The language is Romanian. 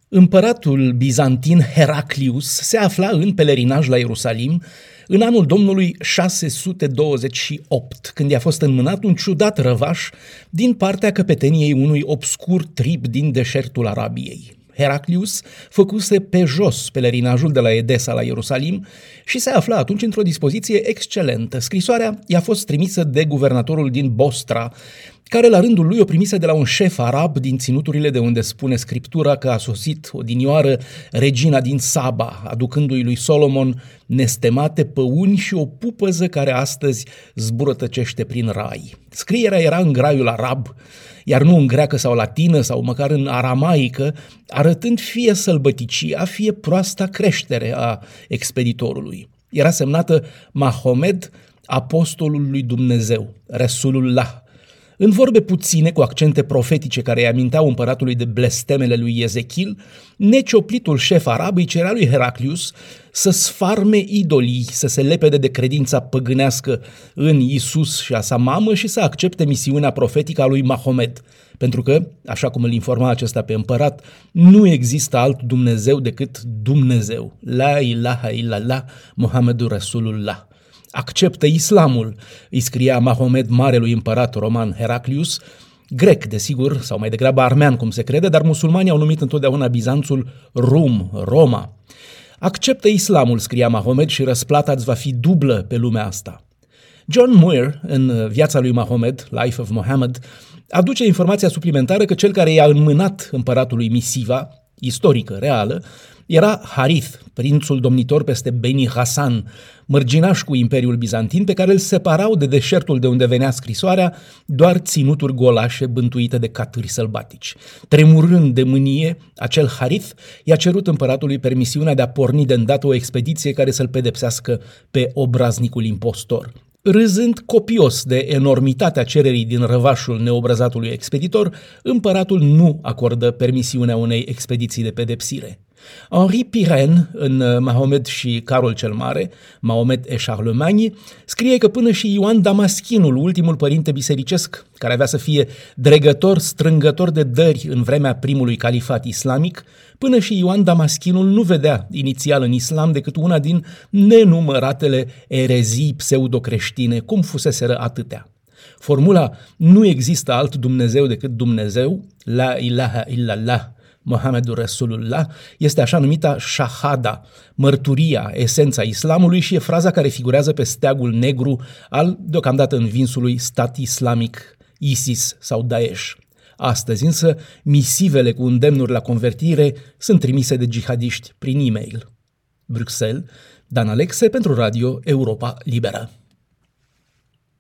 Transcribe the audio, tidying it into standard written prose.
Împăratul bizantin Heraclius se afla în pelerinaj la Ierusalim în anul Domnului 628, când i-a fost înmânat un ciudat răvaș din partea căpeteniei unui obscur trib din deșertul Arabiei. Heraclius făcuse pe jos pelerinajul de la Edesa la Ierusalim și se afla atunci într-o dispoziție excelentă. Scrisoarea i-a fost trimisă de guvernatorul din Bostra, care la rândul lui o primise de la un șef arab din ținuturile de unde spune Scriptura că a sosit odinioară regina din Saba, aducându-i lui Solomon nestemate păuni și o pupăză care astăzi zburătăcește prin rai. Scrierea era în graiul arab, iar nu în greacă sau latină sau măcar în aramaică, arătând fie sălbăticia, fie proasta creștere a expeditorului. Era semnată Mahomed, apostolul lui Dumnezeu, Rasulullah. În vorbe puține, cu accente profetice care îi aminteau împăratului de blestemele lui Ezechiel, necioplitul șef arab îi cerea lui Heraclius să sfarme idolii, să se lepede de credința păgânească în Isus și a sa mamă și să accepte misiunea profetică a lui Mahomed, pentru că, așa cum îl informa acesta pe împărat, nu există alt Dumnezeu decât Dumnezeu. La ilaha illallah, Muhammedur Rasulullah. Acceptă islamul, îi scria Mahomed marelui împărat roman Heraclius, grec, desigur, sau mai degrabă armean, cum se crede, dar musulmanii au numit întotdeauna Bizanțul Roma. Acceptă islamul, scria Mahomed, și răsplata îți va fi dublă pe lumea asta. John Muir, în Viața lui Mahomed, Life of Muhammad, aduce informația suplimentară că cel care i-a înmânat împăratului misiva, istorică, reală, era Harith, prințul domnitor peste Beni Hasan, mărginaș cu Imperiul Bizantin, pe care îl separau de deșertul de unde venea scrisoarea doar ținuturi golașe bântuite de catâri sălbatici. Tremurând de mânie, acel Harith i-a cerut împăratului permisiunea de a porni de îndată o expediție care să-l pedepsească pe obraznicul impostor. Râzând copios de enormitatea cererii din răvașul neobrăzatului expeditor, împăratul nu acordă permisiunea unei expediții de pedepsire. Henri Pirenne, în Mahomed și Carol cel Mare, Mahomed et Charlemagne, scrie că până și Ioan Damaschinul, ultimul părinte bisericesc, care avea să fie dregător, strângător de dări în vremea primului califat islamic, până și Ioan Damaschinul nu vedea inițial în islam decât una din nenumăratele erezii pseudocreștine, cum fuseseră atâtea. Formula "nu există alt Dumnezeu decât Dumnezeu", la ilaha illallah, Muhammedur Rasulullah, este așa numita shahada, mărturia, esența islamului, și e fraza care figurează pe steagul negru al deocamdată învinsului stat islamic ISIS sau Daesh. Astăzi însă, misivele cu îndemnuri la convertire sunt trimise de jihadiști prin e-mail. Bruxelles, Dan Alexe pentru Radio Europa Liberă.